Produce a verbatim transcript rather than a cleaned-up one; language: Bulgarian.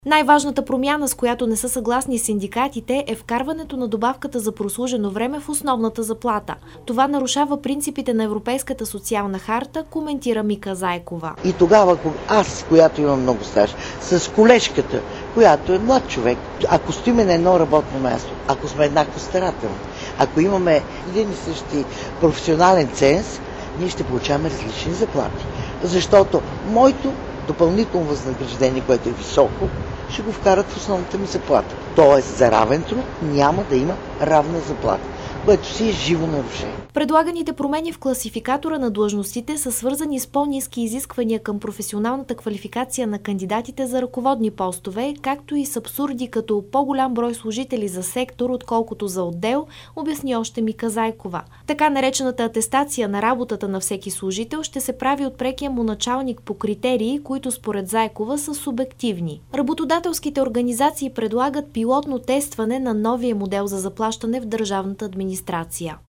Най-важната промяна, с която не са съгласни синдикатите, е вкарването на добавката за прослужено време в основната заплата. Това нарушава принципите на Европейската социална харта, коментира Мика Зайкова. И тогава аз, която имам много стаж, с колежката, която е млад човек, ако стоиме на едно работно място, ако сме еднакво старателни, ако имаме един и същи професионален ценз, ние ще получаваме различни заплати. Защото моето допълнително възнаграждение, което е високо, ще го вкарат в основната ми заплата. Тоест за равен труд няма да има равна заплата, което си е живо нарушение. Предлаганите промени в класификатора на длъжностите са свързани с по-ниски изисквания към професионалната квалификация на кандидатите за ръководни постове, както и с абсурди като по-голям брой служители за сектор, отколкото за отдел, обясни още Мика Зайкова. Така наречената атестация на работата на всеки служител ще се прави от прекия му началник по критерии, които според Зайкова са субективни. Работодателските организации предлагат пилотно тестване на новия модел за заплащане в държавната администрация.